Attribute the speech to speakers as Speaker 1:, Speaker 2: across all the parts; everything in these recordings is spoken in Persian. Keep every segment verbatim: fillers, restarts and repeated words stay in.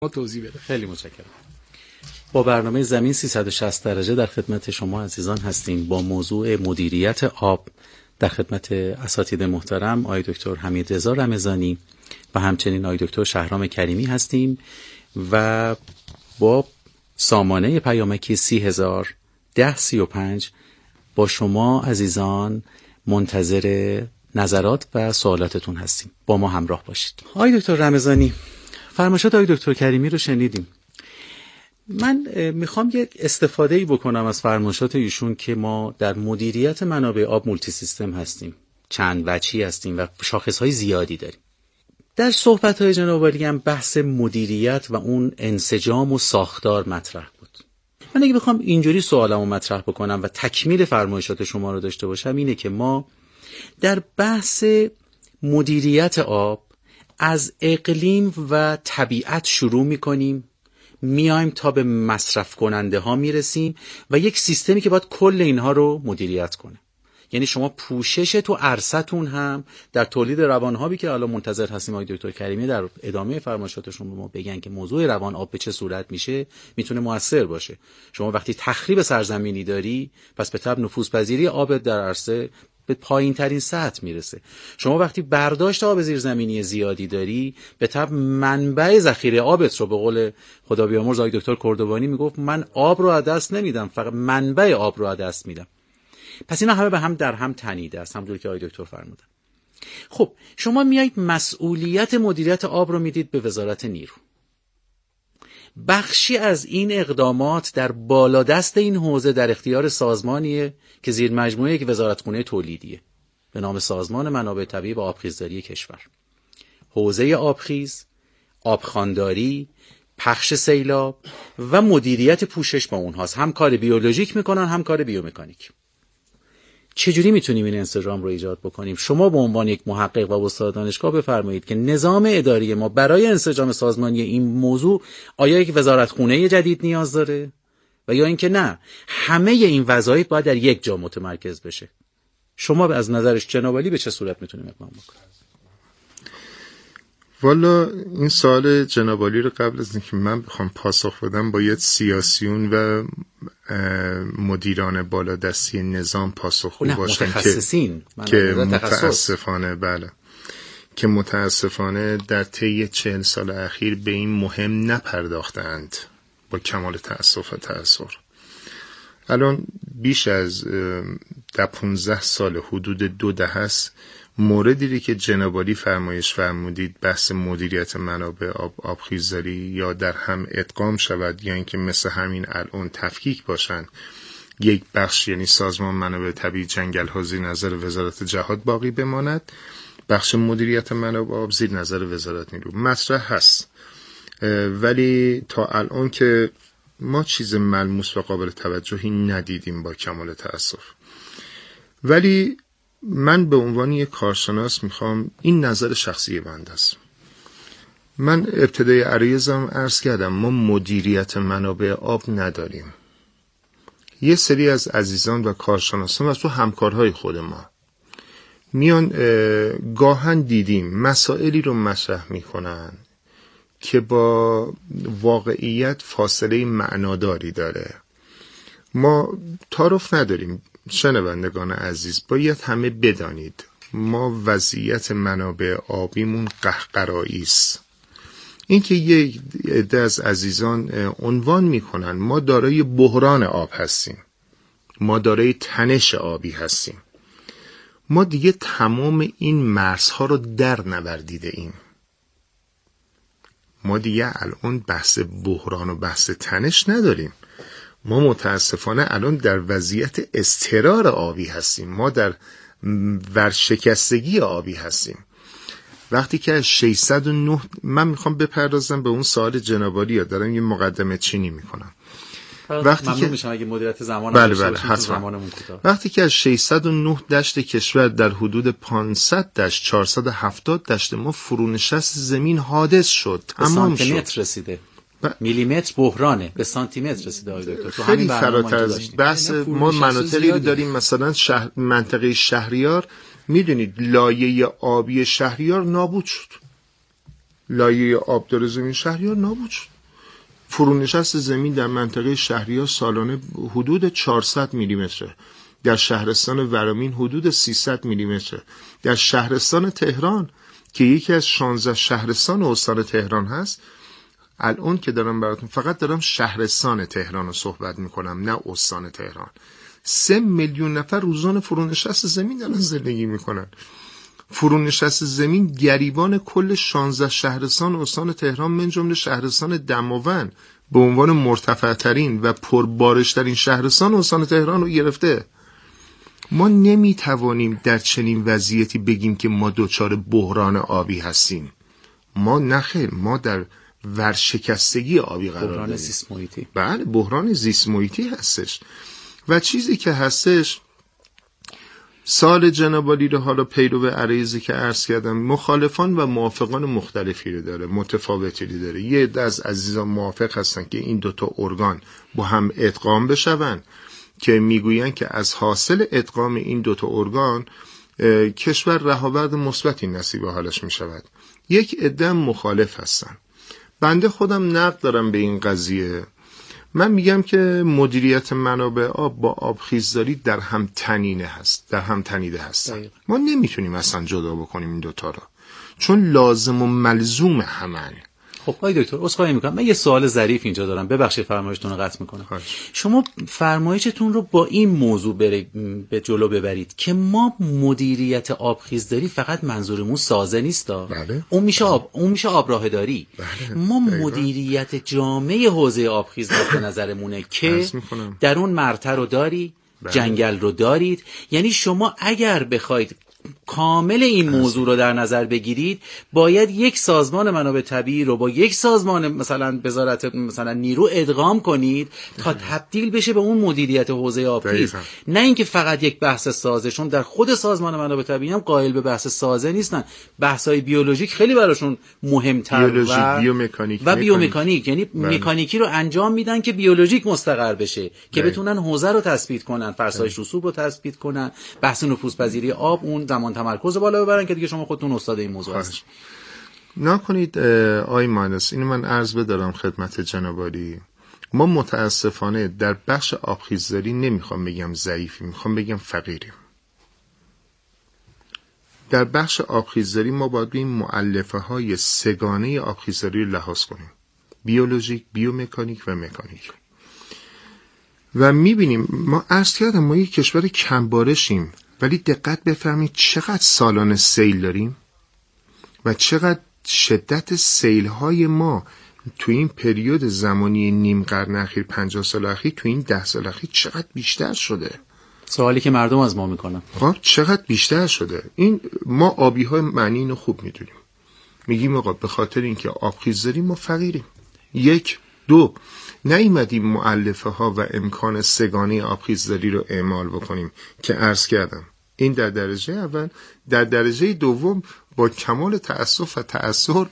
Speaker 1: توضیح بده.
Speaker 2: خیلی متشکرم. با برنامه زمین سیصد و شصت درجه در خدمت شما عزیزان هستیم با موضوع مدیریت آب. در خدمت اساتید محترم آقای دکتر حمیدرضا رمضانی و همچنین آقای دکتر شهرام کریمی هستیم و با سامانه پیامکی سی هزار ده سی و پنج با شما عزیزان منتظر نظرات و سوالاتتون هستیم. با ما همراه باشید. آقای دکتر رمضانی، فرمایشات آقای دکتر کریمی رو شنیدیم. من میخوام یک استفاده‌ای بکنم از فرمایشات ایشون که ما در مدیریت منابع آب مولتی سیستم هستیم، چند وجهی هستیم و شاخصهای زیادی داریم. در صحبت‌های جناب عالی هم بحث مدیریت و اون انسجام و ساختار مطرح بود. من اگه بخوام اینجوری سوالمو مطرح بکنم و تکمیل فرمایشات شما رو داشته باشم اینه که ما در بحث مدیریت آب از اقلیم و طبیعت شروع می‌کنیم، میایم تا به مصرف کننده ها میرسیم و یک سیستمی که باید کل اینها رو مدیریت کنه. یعنی شما پوشش تو عرصتون هم در تولید روان‌آبی که حالا منتظر هستیم آقای دکتر کریمی در ادامه فرمایشاتشون به ما بگن که موضوع روان آب به چه صورت میشه، میتونه موثر باشه. شما وقتی تخریب سرزمینی داری، پس به تبع نفوذپذیری آب در عرصه به پایین ترین سطح میرسه. شما وقتی برداشت آب زیرزمینی زیادی داری، به طب منبع ذخیره آبت رو، به قول خدا بیامرز آقای دکتر کردوانی میگفت من آب رو از دست نمیدم، فقط منبع آب رو از دست میدم. پس اینا همه به هم در هم تنیده است، همونطور که آقای دکتر فرمودن. خب شما میایید مسئولیت مدیریت آب رو میدید به وزارت نیرو. بخشی از این اقدامات در بالادست این حوزه در اختیار سازمانیه که زیر مجموعه که وزارتخونه تولیدیه به نام سازمان منابع طبیعی و آبخیزداری کشور. حوزه آبخیز، آبخوانداری، پخش سیلاب و مدیریت پوشش با اونهاست. هم کار بیولوژیک میکنن هم کار بیومکانیک. چجوری میتونیم این انسجام رو ایجاد بکنیم؟ شما به عنوان یک محقق و استاد دانشگاه بفرمایید که نظام اداری ما برای انسجام سازمانی این موضوع آیا یک وزارتخونه جدید نیاز داره و یا اینکه نه همه این وظایف باید در یک جا متمرکز بشه؟ شما از نظرش جناب عالی به چه صورت میتونیم اقدام بکنیم؟
Speaker 3: والا این سوال جناب عالی رو قبل از اینکه من بخوام پاسخ بدم باید سیاسیون و مدیران بالادستی نظام پاسخگو باشن که که متاسفانه بله که متاسفانه در طی چهل سال اخیر به این مهم نپرداختند. با کمال تأسف و تأثر الان بیش از در پونزده سال حدود دو دهه است موردی که جناب عالی فرمایش فرمودید بحث مدیریت منابع آب آبخیزداری یا در هم ادغام شود یا اینکه مثل همین الان تفکیک باشن، یک بخش یعنی سازمان منابع طبیعی جنگل ها زیر نظر وزارت جهاد باقی بماند، بخش مدیریت منابع آب زیر نظر وزارت نیرو مطرح هست، ولی تا الان که ما چیز ملموس و قابل توجهی ندیدیم با کمال تأسف. ولی من به عنوان یک کارشناس میخوام، این نظر شخصی بنده است، من ابتدای عریضم عرض کردم ما مدیریت منابع آب نداریم. یه سری از عزیزان و کارشناسان و تو همکارهای خود ما میان گاهن دیدیم مسائلی رو مطرح میکنن که با واقعیت فاصله معناداری داره. ما تعارف نداریم. شنوندگان عزیز باید همه بدانید ما وضعیت منابع آبیمون قهقرایی است. اینکه یک عده از عزیزان عنوان میکنن ما دارای بحران آب هستیم، ما دارای تنش آبی هستیم، ما دیگه تمام این مرزها رو در نوردیده ایم. ما دیگه الان بحث بحران و بحث تنش نداریم. ما متاسفانه الان در وضعیت اضطرار آبی هستیم، ما در ورشکستگی آبی هستیم. وقتی که از ششصد و نه من میخوام بپردازم به اون سوال جناب عالی، دارم یه مقدمه چینی میکنم.
Speaker 2: وقتی که میشم اگه مدیریت زمان
Speaker 3: بله بله حتما. وقتی که از ششصد و نه دشت کشور در حدود پانصد دشت چهارصد و هفتاد دشت ما فرونشست زمین حادث شد، تمام شد،
Speaker 2: سانتیمتر رسیده، ب... میلیمتر بحرانه، به سانتیمتر رسیده آقای دکتر.
Speaker 3: خیلی فراتر از بحث ما مناطقی رو داریم، مثلا شهر... منطقه شهریار میدونید لایه آبی شهریار نابود شد، لایه آبدار زمین شهریار نابود شد. فرونشست زمین در منطقه شهریار سالانه حدود چهارصد میلیمتره، در شهرستان ورامین حدود سیصد میلیمتره، در شهرستان تهران که یکی از شانزده شهرستان استان تهران هست، الان که دارم براتون فقط دارم شهرستان تهران رو صحبت میکنم نه استان تهران، سه میلیون نفر روزانه فرونشست زمین دارن زندگی میکنن. فرونشست زمین گریبان کل شانزده شهرستان استان تهران من جمله شهرستان دماوند به عنوان مرتفع ترین و پربارش ترین شهرستان استان تهران رو گرفته. ما نمیتوانیم در چنین وضعیتی بگیم که ما دچار بحران آبی هستیم. ما نخیر، ما در ورشکستگی آبی قرار داریم.
Speaker 2: بحران زیست محیطی.
Speaker 3: بله، بحران زیست محیطی هستش. و چیزی که هستش، سال جناب عالی رو حالا پیرو عریضی که عرض کردم مخالفان و موافقان مختلفی رو داره، متفاوتی رو داره. یه عده از عزیزان موافق هستن که این دوتا ارگان با هم ادغام بشون که میگوین که از حاصل ادغام این دوتا ارگان کشور رهاورد مثبتی نصیب حالش میشود. یک عده مخالف هستن. بنده خودم نقد دارم به این قضیه. من میگم که مدیریت منابع آب با آبخیزداری در هم تنینه هست، در هم تنیده هستن. ما نمیتونیم اصلا جدا بکنیم این دوتا رو، چون لازم و ملزوم همن.
Speaker 2: خب آقای دکتر عذرخواهی میکنم، من یه سوال ظریف اینجا دارم، ببخشید فرمایشتون رو قطع میکنم. خواهش. شما فرمایشتون رو با این موضوع بر... به جلو ببرید که ما مدیریت آبخیزداری فقط منظورمون سازه نیست.
Speaker 3: بله.
Speaker 2: اون میشه آب، اون میشه آبراهداری.
Speaker 3: بله.
Speaker 2: ما مدیریت جامعه حوزه آبخیزداری به نظرمونه که در اون مرتع رو داری، بله. جنگل رو دارید. یعنی شما اگر بخواید کامل این موضوع رو در نظر بگیرید باید یک سازمان منابع طبیعی رو با یک سازمان مثلا وزارت مثلا نیرو ادغام کنید تا تبدیل بشه به اون مدیریت حوزه آبخیز، نه اینکه فقط یک بحث سازه. چون در خود سازمان منابع طبیعی هم قائل به بحث سازه نیستن، بحث‌های بیولوژیک خیلی براشون مهمتر
Speaker 3: بیولوژیک،
Speaker 2: و
Speaker 3: بیومکانیک
Speaker 2: و بیومکانیک، یعنی مکانیکی رو انجام میدن که بیولوژیک مستقر بشه که بله. بتونن حوزه رو تثبیت کنن، فرسایش رسوب رو تثبیت کنن، بحث نفوذپذیری آب اون زمان تمرکز بالا ببرن که دیگه شما خودتون استاد این موضوع هستید.
Speaker 3: نکنید آی مهندس، اینو من عرض بدارم خدمت جناب عالی. ما متاسفانه در بخش آبخیزداری نمیخوام بگم ضعیفی، میخوام بگم فقیریم. در بخش آبخیزداری ما باید این مؤلفه های سگانه آبخیزداری رو لحاظ کنیم، بیولوژیک، بیومکانیک و مکانیک. و میبینیم، ما عرض کردم ما یک کشور کمبارشیم، ولی دقت بفرمایید چقدر سالانه سیل داریم و چقدر شدت سیل های ما تو این پریود زمانی نیم قرن اخیر، پنجاه سال اخیر، تو این ده سال اخیر چقدر بیشتر شده.
Speaker 2: سوالی که مردم از ما میکنن،
Speaker 3: خب چقدر بیشتر شده. این ما آبی های معنی اینو خوب میدونیم، میگیم آقا به خاطر اینکه آبخیز داریم ما فقیریم. یک دو نیومدیم مؤلفه ها و امکان سگانه آبخیزداری رو اعمال بکنیم که عرض کردم. این در درجه اول. در درجه دوم با کمال تأسف و تأثر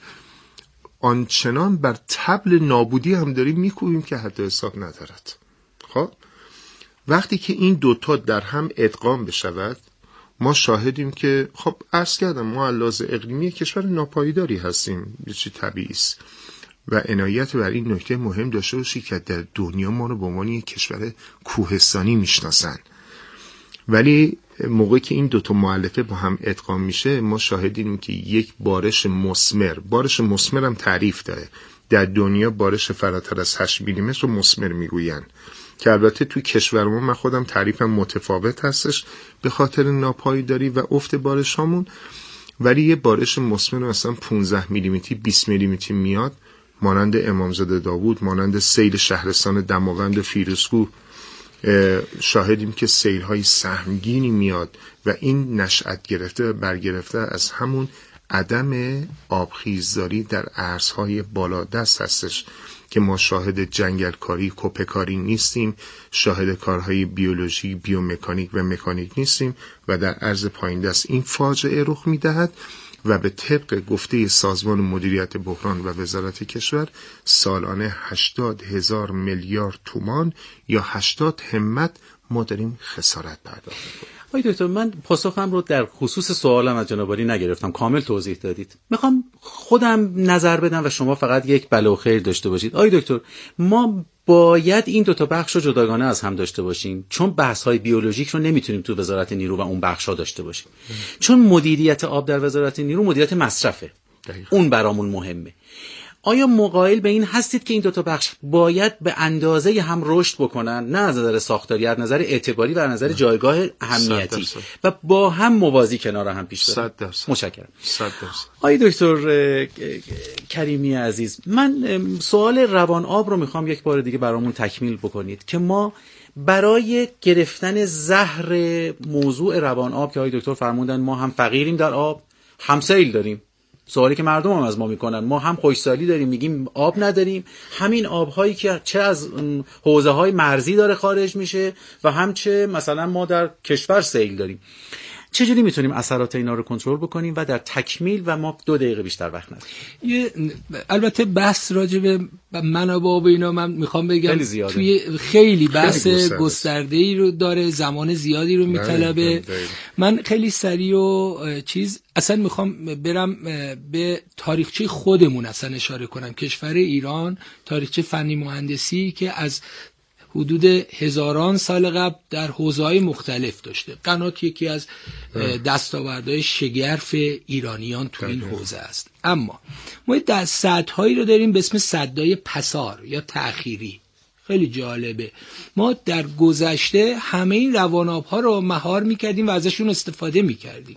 Speaker 3: آنچنان بر طبل نابودی هم داریم میکوبیم که حتی حساب ندارد. خب وقتی که این دوتا در هم ادغام بشود ما شاهدیم که خب عرض کردم ما لحاظ اقلیمی کشور ناپایداری هستیم، یه چیز طبیعی است و عنایت بر این نکته مهم داشته باشی که در دنیا ما رو به عنوان یک کشور کوهستانی میشناسن، ولی موقعی که این دوتا مؤلفه با هم ادغام میشه ما شاهدیم که یک بارش مثمر، بارش مثمر هم تعریف داره. در دنیا بارش فراتر از هشت میلیمتر رو مثمر میگوین که البته توی کشور ما من خودم تعریفم متفاوت هستش به خاطر ناپایداری و افت بارش هامون، ولی یه بارش مثمر مثلا پانزده میلیمتری بیست میلیمتری میاد، مانند امامزاده داوود، مانند سیل شهرستان دماوند و فیروزکوه شاهدیم که سیل های سهمگینی میاد و این نشأت گرفته برگرفته از همون عدم آبخیزداری در ارزهای بالادست هستش که ما شاهد جنگلکاری، کپکاری نیستیم، شاهد کارهای بیولوژی، بیومکانیک و مکانیک نیستیم و در عرض پایین دست این فاجعه رخ میدهد و به طبق گفته سازمان مدیریت بحران و وزارت کشور سالانه هشتاد هزار میلیارد تومان یا هشتاد همت ما داریم خسارت پرداخت میکنیم.
Speaker 2: آقای دکتر، من پاسخم رو در خصوص سوالم از جناب عالی نگرفتم، کامل توضیح دادید. میخوام خودم نظر بدم و شما فقط یک بله و خیر داشته باشید. آقای دکتر، ما باید این دو تا بخش رو جداگانه از هم داشته باشیم، چون بحث‌های بیولوژیک رو نمیتونیم تو وزارت نیرو و اون بخش‌ها داشته باشیم. ام. چون مدیریت آب در وزارت نیرو مدیریت مصرفه. دقیقا. اون برامون مهمه. آیا مقایل به این هستید که این دو تا بخش باید به اندازه هم رشد بکنن، نه از نظر ساختاری، از نظر اعتباری و از نظر جایگاه اهمیتی، و با هم موازی کنار هم پیش برن؟
Speaker 3: صد درصد.
Speaker 2: متشکرم.
Speaker 3: صد درصد.
Speaker 2: آقای دکتر کریمی عزیز، من سوال روان آب رو میخوام یک بار دیگه برامون تکمیل بکنید که ما برای گرفتن زهر موضوع روان آب که آقای دکتر فرمودن ما هم فقیریم در آب، هم سیل داریم. سوالی که مردم هم از ما میکنن، ما هم خشکسالی داریم میگیم آب نداریم، همین آبهایی که چه از حوزه های مرزی داره خارج میشه و هم چه مثلا ما در کشور سیل داریم. چجوری میتونیم اثرات اینا رو کنترل بکنیم و در تکمیل و ما دو دقیقه بیشتر وقت نداریم؟
Speaker 1: البته بحث راجع به منابع و اینا من میخوام بگم
Speaker 2: خیلی زیاده.
Speaker 1: توی خیلی بحث گسترده‌ای رو داره، زمان زیادی رو میطلبه. من خیلی سریع و چیز اصلا میخوام برم به تاریخچه خودمون اصلا اشاره کنم. کشور ایران تاریخچه فنی مهندسی که از حدود هزاران سال قبل در حوزه‌های مختلف داشته. قنات یکی از دستاوردهای شگرف ایرانیان تو این حوزه است. اما ما یه سدهایی رو داریم به اسم سدهای پسار یا تأخیری. خیلی جالبه. ما در گذشته همه این رواناب‌ها رو مهار می‌کردیم و ازشون استفاده می‌کردیم.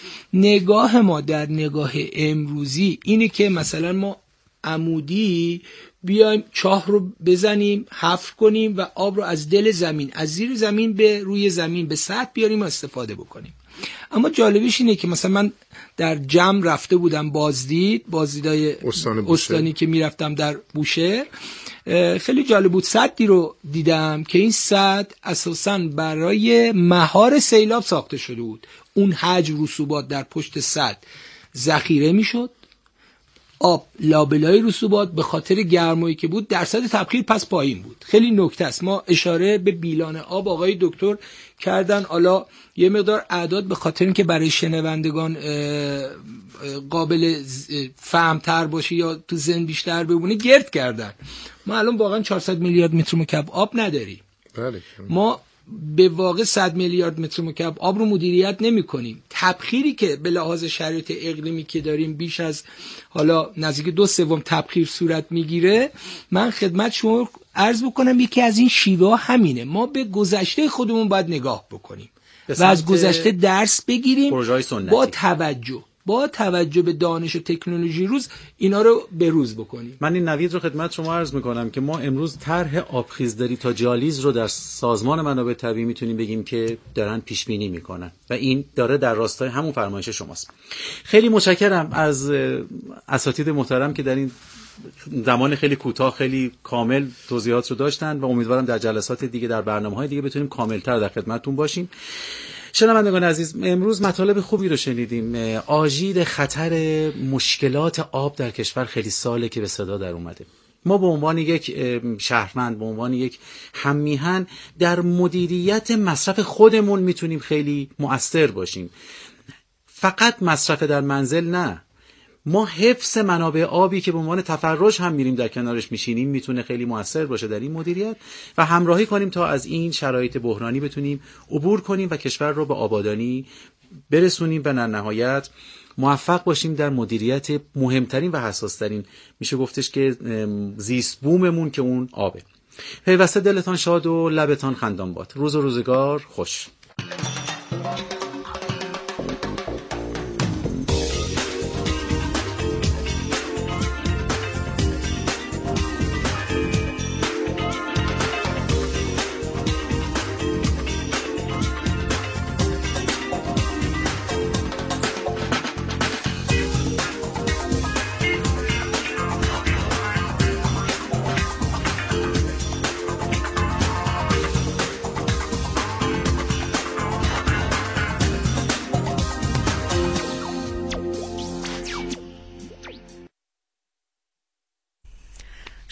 Speaker 1: نگاه ما در نگاه امروزی اینه که مثلا ما عمودی بیایم چاه رو بزنیم، حفر کنیم و آب رو از دل زمین، از زیر زمین به روی زمین به سطح بیاریم و استفاده بکنیم. اما جالبیش اینه که مثلا من در جمع رفته بودم بازدید، بازدیدای استان استانی که میرفتم در بوشهر، خیلی جالب بود. سدی رو دیدم که این سد اساساً برای مهار سیلاب ساخته شده بود. اون حجم رسوبات در پشت سد ذخیره میشد، آب لابلای رسوبات به خاطر گرمایی که بود درصد تبخیر پس پایین بود. خیلی نکته است. ما اشاره به بیلان آب آقای دکتر کردن، حالا یه مقدار اعداد به خاطر اینکه برای شنوندگان قابل فهم‌تر باشه یا تو ذهن بیشتر بمونه گرد کردن. ما الان واقعا چهارصد میلیارد متر مکعب آب نداریم.
Speaker 3: بله.
Speaker 1: ما به واقع صد میلیارد متر مکعب آب رو مدیریت نمی کنیم. تبخیری که به لحاظ شرایط اقلیمی که داریم بیش از حالا نزدیک دو سوم تبخیر صورت میگیره. من خدمت شما عرض بکنم یکی از این شیوه ها همینه. ما به گذشته خودمون باید نگاه بکنیم و از گذشته درس بگیریم با توجه با توجه به دانش و تکنولوژی روز اینا رو به روز بکنیم.
Speaker 2: من این نوید رو خدمت شما عرض میکنم که ما امروز طرح آبخیزداری تا جالیز رو در سازمان منابع طبیعی میتونیم بگیم که دارن پیش بینی میکنن و این داره در راستای همون فرمایش شماست. خیلی متشکرم از اساتید محترم که در این زمان خیلی کوتاه خیلی کامل توضیحات رو داشتن و امیدوارم در جلسات دیگه در برنامه‌های دیگه بتونیم کاملتر در خدمتتون باشیم. شنوندگان عزیز، امروز مطالب خوبی رو شنیدیم. آژیر خطر مشکلات آب در کشور خیلی ساله که به صدا در اومده. ما به عنوان یک شهروند، به عنوان یک هممیهن در مدیریت مصرف خودمون میتونیم خیلی مؤثر باشیم. فقط مصرف در منزل نه، ما حفظ منابع آبی که به عنوان تفرج هم میریم در کنارش میشینیم میتونه خیلی موثر باشه در این مدیریت و همراهی کنیم تا از این شرایط بحرانی بتونیم عبور کنیم و کشور رو به آبادانی برسونیم و در نهایت موفق باشیم در مدیریت مهمترین و حساسترین میشه گفتش که زیست بوممون که اون آبه. پیوسته دلتان شاد و لبتان خندان باد. روز و روزگار خوش.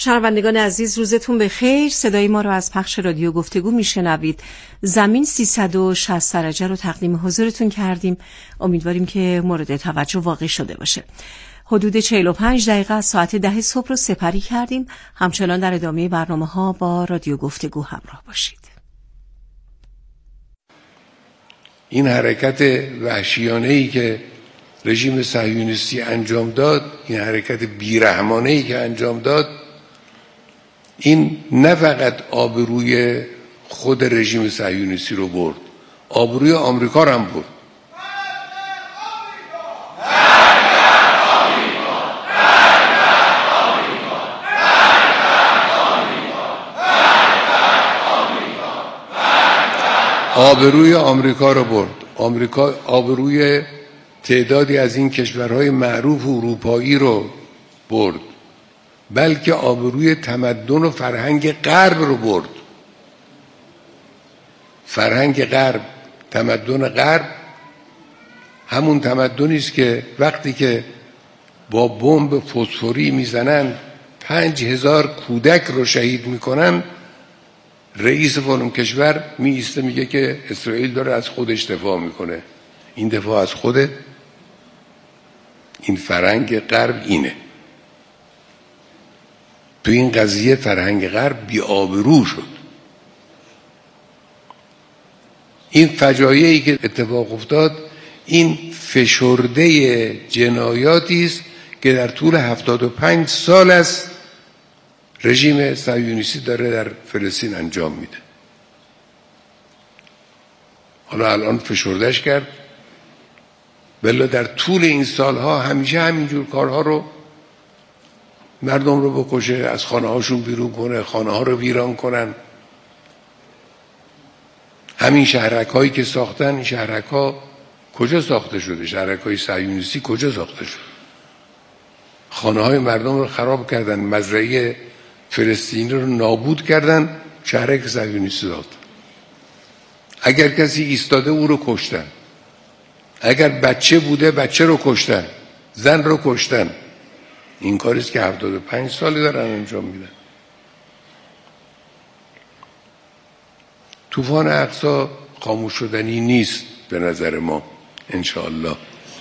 Speaker 4: شنوندگان عزیز، روزتون بخیر. صدای ما رو از پخش رادیو گفتگو میشنوید. زمین سیصد و شصت درجه رو تقدیم حضورتون کردیم. امیدواریم که مورد توجه واقع شده باشه. حدود چهل و پنج دقیقه از ساعت ده صبح رو سپری کردیم. همچنان در ادامه برنامه ها با رادیو گفتگو همراه باشید.
Speaker 5: این حرکت وحشیانه‌ای که رژیم صهیونیستی انجام داد، این حرکت بیرحمانه‌ای که انجام داد، این نه فقط آبروی خود رژیم صهیونیستی رو برد، آبروی آمریکا رو هم برد. آبروی آمریکا رو برد. آمریکا آبروی تعدادی از این کشورهای معروف اروپایی رو برد، بلکه آبروی تمدن و فرهنگ غرب رو برد. فرهنگ غرب، تمدن غرب همون تمدنی است که وقتی که با بمب فسفوری میزنن پنج هزار کودک رو شهید میکنن، رئیس فلان کشور می ایسته میگه که اسرائیل داره از خودش دفاع میکنه. این دفاع از خوده؟ این فرهنگ غرب اینه. تو این قضیه فرهنگ غرب بی آبرو شد. این فجایعی که اتفاق افتاد، این فشرده جنایاتی است که در طول هفتاد و پنج سال است رژیم صهیونیستی داره در فلسطین انجام میده. حالا الان فشردش کرد، بلا در طول این سالها همیشه همینجور کارها رو، مردم رو بکشه، از خانه هاشون بیرون کنه، خانه ها رو ویران کنن. همین شهرک هایی که ساختن، این شهرک ها کجا ساخته شده؟ شهرک های صهیونیستی کجا ساخته شده؟ خانه های مردم رو خراب کردن، مزرعه فلسطینی رو نابود کردن، شهرک صهیونیستی ساخت. اگر کسی ایستاده او رو کشتن، اگر بچه بوده بچه رو کشتن، زن رو کشتن. این کاریست که هفتاد و پنج سالی دارن انجام میدن. طوفان اقصی خاموش شدنی نیست به نظر ما، انشاءالله.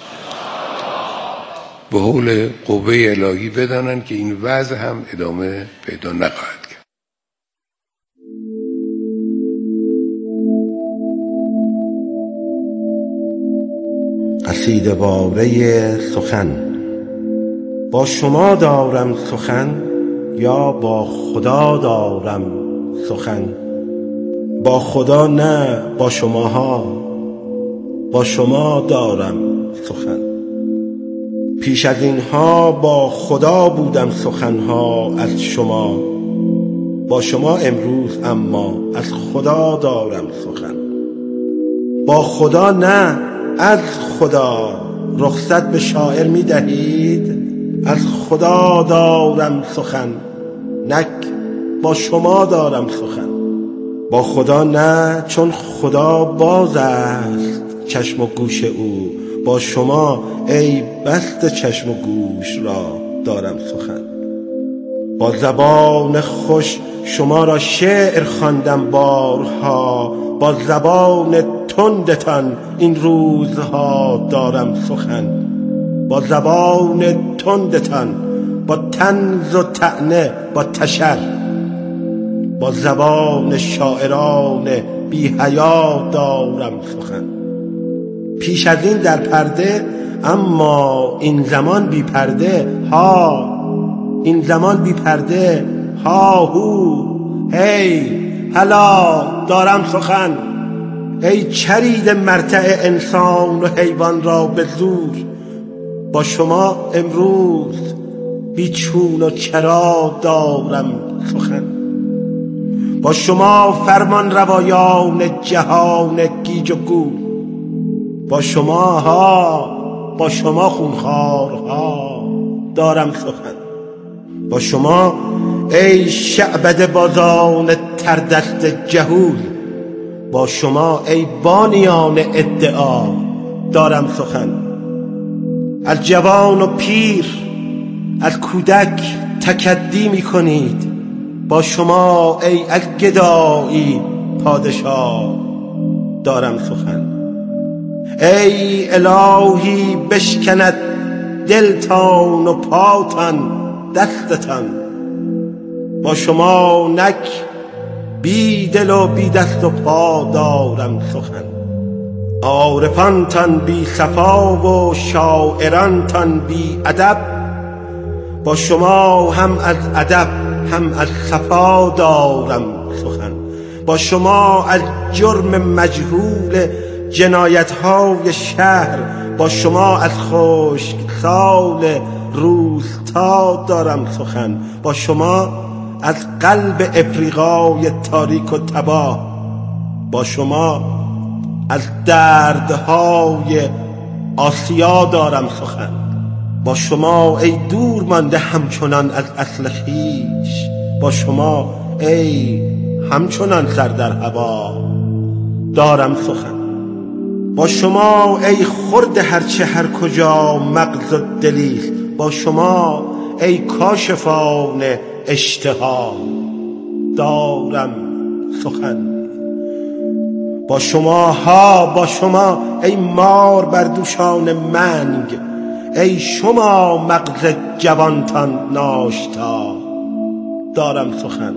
Speaker 5: به حول قوه الهی بدانن که این وضع هم ادامه پیدا نخواهد کرد.
Speaker 6: قصیده واره سخن. با شما دارم سخن یا با خدا دارم سخن؟ با خدا نه، با شماها، با شما دارم سخن. پیش از اینها با خدا بودم سخنها از شما، با شما امروز اما از خدا دارم سخن. با خدا نه، از خدا. رخصت به شاعر می دهید؟ از خدا دارم سخن، نک با شما دارم سخن. با خدا نه، چون خدا باز است چشم و گوش او. با شما ای بسته چشم و گوش را دارم سخن. با زبان خوش شما را شعر خواندم بارها، با زبان تندتان این روزها دارم سخن. با زبان تندتان، با طنز و طعنه، با تشر، با زبان شاعران بی حیا دارم سخن. پیش از این در پرده، اما این زمان بی پرده ها. این زمان بی پرده ها هو. هی هلا دارم سخن. ای چرید مرتع انسان و حیوان را به زور، با شما امروز بی چون و چرا دارم سخن. با شما فرمان روایان جهان گیج و گول، با شما ها، با شما خونخوارها دارم سخن. با شما ای شعبده بازان تردست جهول، با شما ای بانیان ادعا دارم سخن. از جوان و پیر، از کودک تکدی می کنید. با شما ای از گدایی پادشاه دارم سخن. ای الهی بشکند دلتان و پاتان دستتان. با شما نک بی دل و بی دست و پا دارم سخن. عارفانتان بی صفا و شاعرانتان بی ادب. با شما هم از ادب هم از صفا دارم سخن. با شما از جرم مجهول جنایت‌های شهر، با شما از خشک سال روستا دارم سخن. با شما از قلب افریقای تاریک و تباه، با شما از دردهای آسیا دارم سخن. با شما ای دور مانده همچنان از اصل خویش، با شما ای همچنان سر در هوا دارم سخن. با شما ای خرد هرچه هر کجا مغز و دلیست، با شما ای کاشفان اشتها دارم سخن. با شما ها با شما ای مار بر دوشان منگ، ای شما مغز جوانتان ناشتا دارم سخن.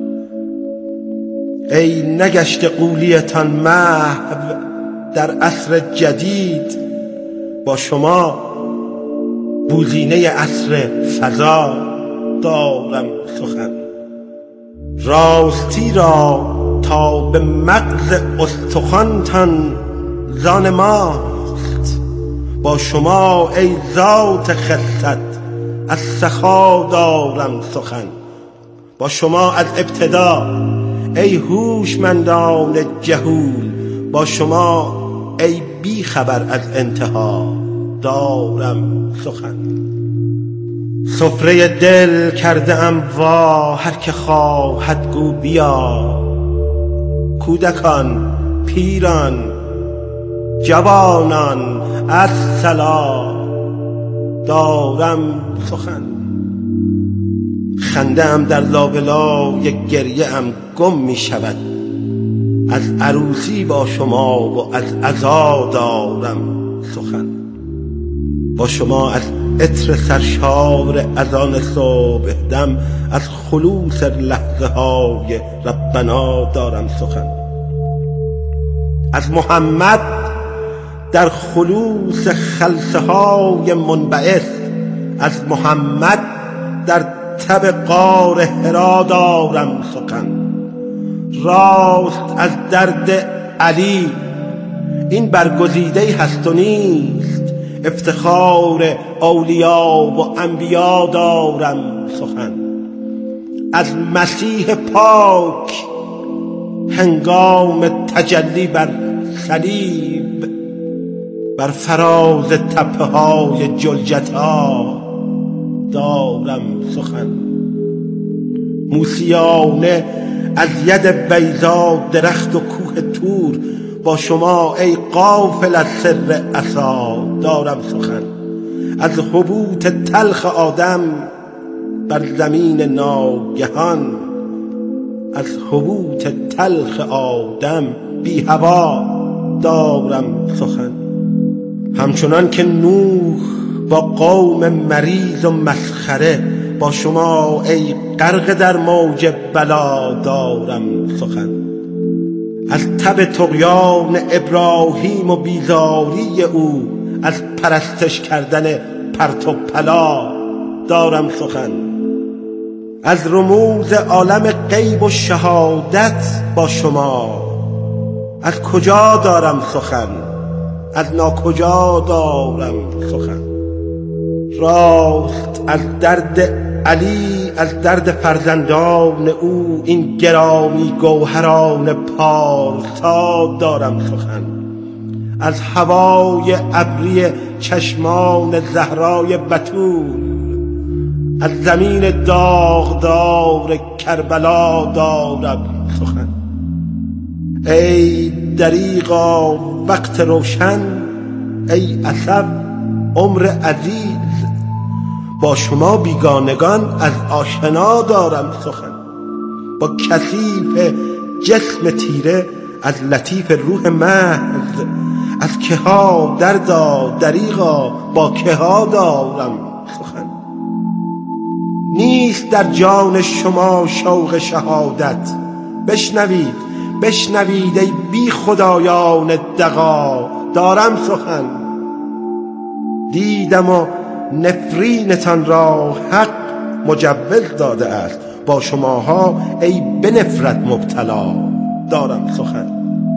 Speaker 6: ای نگشت قولیتان محو در عصر جدید، با شما بوزینه عصر فضا دارم سخن. راستی را تا به مغز استخوانتان زان ماست، با شما ای ذات خست از سخا دارم سخن. با شما از ابتدا ای هوشمندان جهول، با شما ای بی خبر از انتها دارم سخن. سفره دل کرده ام وا هر که خواهد گو بیا. کودکان، پیران، جوانان از صلا دارم سخن. خنده ام در لابلای گریه ام گم می شود. از عروسی با شما و از عزا دارم سخن. با شما از عطر سرشار اذان صبح دم، از خلوص لحظه های ربنا دارم سخن. از محمد در خلوص خلسه های منبعث، از محمد در تب غار حرا دارم سخن. راست از درد علی این برگزیده هست و نیست، افتخار اولیا و انبیا دارم سخن. از مسیح پاک هنگام تجلی بر صلیب، بر فراز تپه های جلجتا دارم سخن. موسیانه از ید بیضا درخت و کوه تور، با شما ای غافل از سر عصا دارم سخن. از حبوط تلخ آدم بر زمین ناگهان، از حبوط تلخ آدم بی هوا دارم سخن. همچنان که نوح با قوم مریض و مسخره، با شما ای غرق در موج بلا دارم سخن. از تب طغیان ابراهیم و بیزاری او، از پرستش کردن پرت و پلا دارم سخن. از رموز عالم غیب و شهادت با شما از کجا دارم سخن، از ناکجا دارم سخن. راست از درد علی، از درد فرزندان او، این گرامی گوهران پارسا دارم سخن. از هوای ابری چشمان زهرای بتول، از زمین داغدار کربلا دارم سخن. ای دریغا وقت روشن، ای اسب عمر عزیز، با شما بیگانگان از آشنا دارم سخن. با کثیف جسم تیره از لطیف روح محض، از که ها دردا دریغا با که ها دارم سخن. نیست در جان شما شوق شهادت، بشنوید بشنوید ای بی خدایان دغا دارم سخن. دیدم و نفرینتان را حق مجوز داده است، با شماها ای به نفرت مبتلا دارم سخن.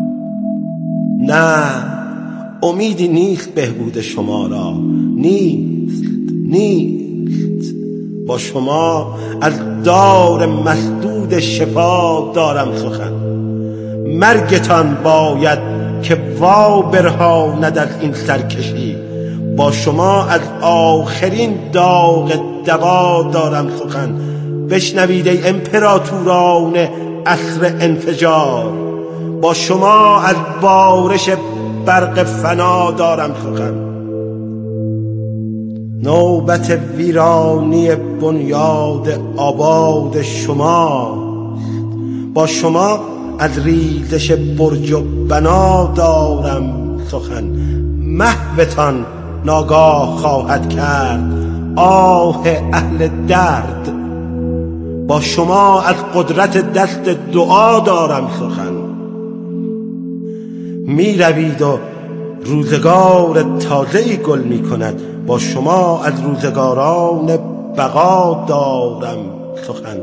Speaker 6: نه امیدی نیست بهبود شما را، نیست نیست با شما از دار مسدود شفا دارم سخن. مرگتان باید که وا برهاند از این سرکشی، با شما از آخرین داغ دوا دارم سخن. بشنوید ای امپراتوران عصر انفجار، با شما از بارش برق فنا دارم سخن. نوبت ویرانی بنیاد آباد شما، با شما از ریزش برج و بنا دارم سخن. محوتان ناگاه خواهد کرد آه اهل درد، با شما از قدرت دست دعا دارم سخن. می روید و روزگار تازه‌ای گل می کند، با شما از روزگاران بقا دارم سخن.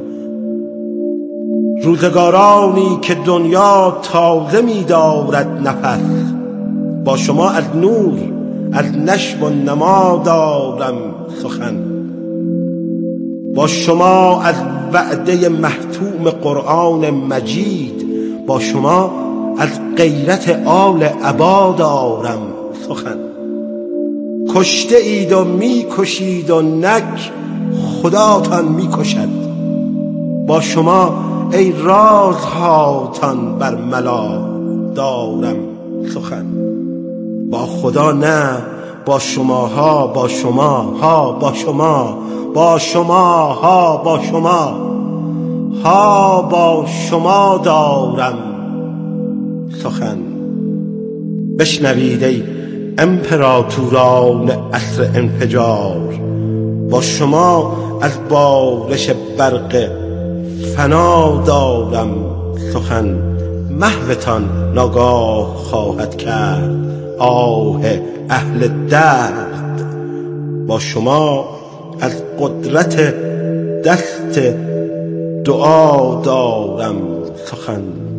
Speaker 6: روزگارانی که دنیا تازه می دارد نفس، با شما از نور از نشو و نما دارم سخن. با شما از وعده محتوم قرآن مجید، با شما از غیرت آل عبا دارم سخن. کشته اید و می کشید و نک خداتان می کشد، با شما ای رازهاتان بر ملا دارم سخن. با خدا نه، با شماها، با شما ها، با شما با شما ها، با شما ها، با شما دارم سخن. بشنوید ای امپراتوران عصر انفجار، با شما از بارش برق فنا دارم سخن. محوتان ناگاه خواهد کرد آه اهل درد، با شما از قدرت دست دعا دارم سخن.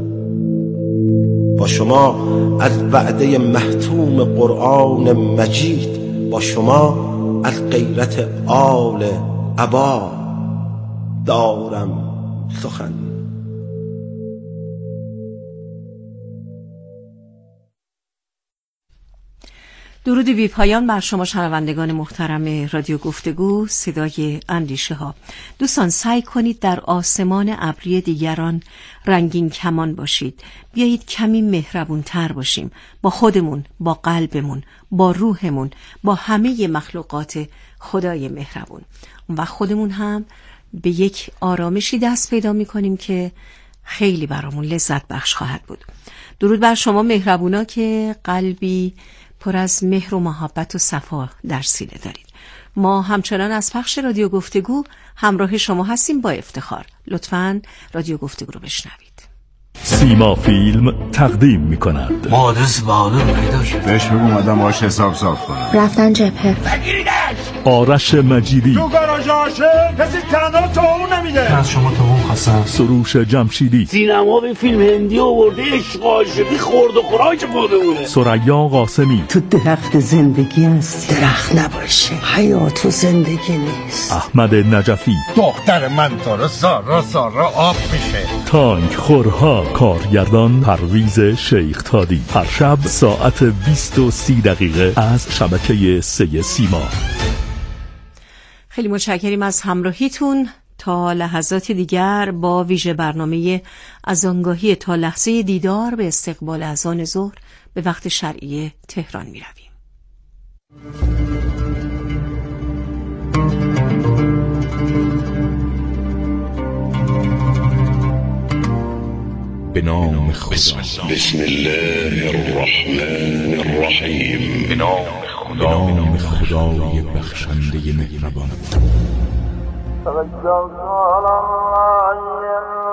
Speaker 6: با شما از وعده محتوم قرآن مجید، با شما از غیرت آل عبا دارم سخن.
Speaker 4: درود بی پایان بر شما شنوندگان محترم رادیو گفتگو صدای اندیشه ها. دوستان سعی کنید در آسمان ابری دیگران رنگین کمان باشید. بیایید کمی مهربون تر باشیم با خودمون، با قلبمون، با روحمون، با همه مخلوقات خدای مهربون. و خودمون هم به یک آرامشی دست پیدا می کنیم که خیلی برامون لذت بخش خواهد بود. درود بر شما مهربونا که قلبی پر از مهر و محبت و صفا در سینه دارید. ما همچنان از پخش رادیو گفتگو همراه شما هستیم با افتخار. لطفاً رادیو گفتگو رو بشنوید.
Speaker 7: سیما فیلم تقدیم می کند.
Speaker 8: مادرس بادر پیدا شد.
Speaker 9: بهش بگو مادم باش حساب صاف کنم.
Speaker 10: رفتن جبهه.
Speaker 7: بگیریدش. آرش مجیدی.
Speaker 11: تو گاراژ آشه کسی تنها تو اون نمیده.
Speaker 8: از شما تو اون خواستم.
Speaker 7: سروش جمشیدی.
Speaker 12: سینما به فیلم هندی آورده، عشق عاشقی خورد و خوراک خودمونه.
Speaker 7: ثریا قاسمی.
Speaker 13: تو درخت زندگی هستی.
Speaker 14: درخت نباشه حیات و زندگی نیست.
Speaker 7: احمد نجفی.
Speaker 11: دختر من داره سارا سارا آب میشه.
Speaker 7: تانک خورها. کارگردان پرویز شیخ تادی. هر شب ساعت بیست و سی دقیقه از شبکه سه سیما.
Speaker 4: خیلی متشکریم از همراهیتون. تا لحظات دیگر با ویژه برنامه از آنگاهی تا لحظه دیدار به استقبال اذان ظهر به وقت شرعی تهران می رویم.
Speaker 7: به نام خدا.
Speaker 10: بسم الله الرحمن الرحیم.
Speaker 7: به نام خدا، به نام خدای بخشنده مهربان.
Speaker 15: توکلت علی